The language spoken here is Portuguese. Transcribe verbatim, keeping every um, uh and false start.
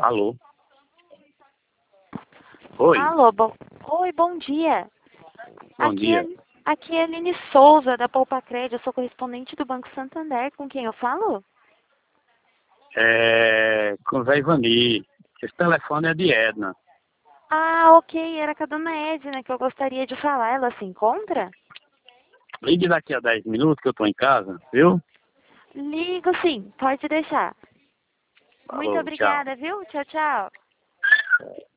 Alô? Oi, Alô, bom... Oi, bom dia. bom Aqui dia. é, aqui é a Aline Souza, da Poupa Crédito. Eu sou correspondente do Banco Santander. Com quem eu falo? É, com o Zé Ivani. Esse telefone é de Edna. Ah, ok. Era com a dona Edna que eu gostaria de falar. Ela se encontra? Ligue daqui a dez minutos que eu tô em casa, viu? Ligo sim, pode deixar. Muito Falou, tchau. obrigada, viu? Tchau, tchau.